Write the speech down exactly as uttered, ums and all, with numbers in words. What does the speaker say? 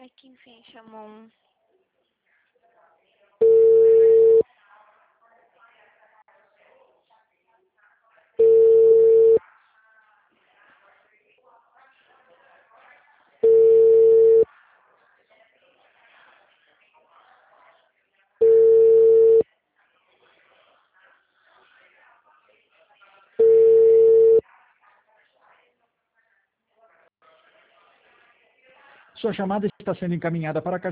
É que enfim, chamou um. Sua chamada está sendo encaminhada para a caixa